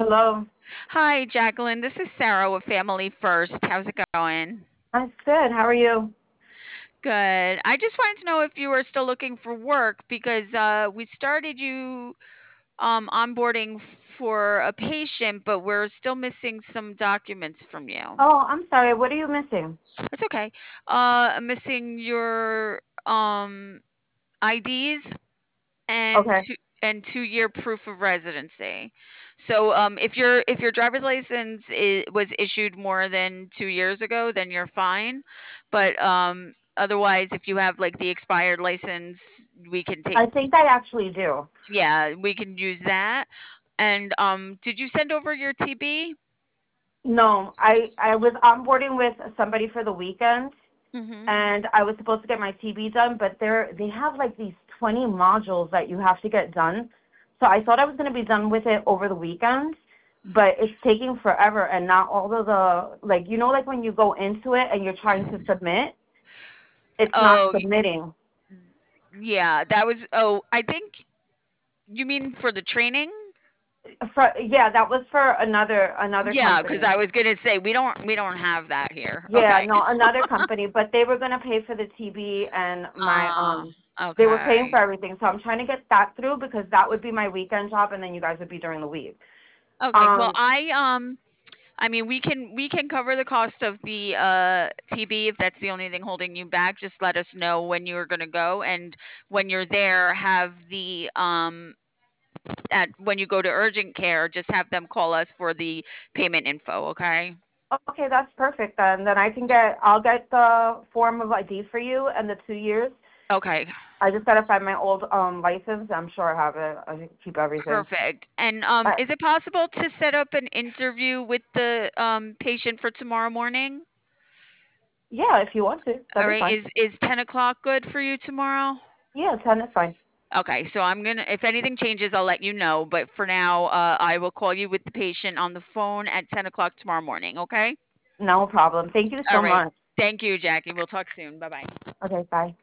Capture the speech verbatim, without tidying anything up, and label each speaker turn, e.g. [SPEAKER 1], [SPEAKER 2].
[SPEAKER 1] Hello.
[SPEAKER 2] Hi, Jacqueline. This is Sarah with Family First. How's it going?
[SPEAKER 1] I'm good. How are you?
[SPEAKER 2] Good. I just wanted to know if you were still looking for work because uh, we started you um, onboarding for a patient, but we're still missing some documents from you.
[SPEAKER 1] Oh, I'm sorry. What are you missing?
[SPEAKER 2] It's okay. Uh, I'm missing your um, I Ds and
[SPEAKER 1] Okay.
[SPEAKER 2] two and two year proof of residency. So um, if your if your driver's license I was issued more than two years ago, then you're fine. But um, otherwise, if you have like the expired license, we can take
[SPEAKER 1] I think I actually do.
[SPEAKER 2] yeah, we can use that. And um, did you send over your T B?
[SPEAKER 1] No, I I was onboarding with somebody for the weekend,
[SPEAKER 2] Mm-hmm.
[SPEAKER 1] and I was supposed to get my T B done, but they're they have like these twenty modules that you have to get done. So I thought I was going to be done with it over the weekend, but it's taking forever, and not all of the like you know like when you go into it and you're trying to submit, it's not
[SPEAKER 2] Oh, y-
[SPEAKER 1] submitting.
[SPEAKER 2] yeah, that was. Oh, I think you mean for the training.
[SPEAKER 1] For, yeah, that was for another another
[SPEAKER 2] Yeah, because
[SPEAKER 1] company.
[SPEAKER 2] I was gonna say we don't we don't have that here.
[SPEAKER 1] Yeah,
[SPEAKER 2] Okay.
[SPEAKER 1] no, another company, but they were gonna pay for the T V and my
[SPEAKER 2] Uh,
[SPEAKER 1] um they were paying
[SPEAKER 2] okay.
[SPEAKER 1] for everything. So I'm trying to get that through because that would be my weekend job and then you guys would be during the week.
[SPEAKER 2] Okay. Well,
[SPEAKER 1] Um
[SPEAKER 2] I um I mean we can we can cover the cost of the uh T B if that's the only thing holding you back. Just let us know when you're going to go, and when you're there have the um at when you go to urgent care, just have them call us for the payment info, okay?
[SPEAKER 1] okay, that's perfect then. Then I can get I'll get the form of I D for you and the two years.
[SPEAKER 2] Okay.
[SPEAKER 1] I just gotta find my old um license. I'm sure I have it. I can keep everything.
[SPEAKER 2] Perfect. And um
[SPEAKER 1] Uh,
[SPEAKER 2] is it possible to set up an interview with the um patient for tomorrow morning?
[SPEAKER 1] yeah, if you want to.
[SPEAKER 2] All
[SPEAKER 1] That'd be
[SPEAKER 2] right.
[SPEAKER 1] fine.
[SPEAKER 2] Is is ten o'clock good for you tomorrow?
[SPEAKER 1] Yeah, ten is fine.
[SPEAKER 2] Okay, so I'm gonna, if anything changes, I'll let you know. But for now, uh, I will call you with the patient on the phone at ten o'clock tomorrow morning. Okay.
[SPEAKER 1] No problem. Thank you
[SPEAKER 2] All
[SPEAKER 1] so
[SPEAKER 2] right.
[SPEAKER 1] much.
[SPEAKER 2] Thank you, Jackie. We'll talk soon. Bye bye.
[SPEAKER 1] Okay, bye.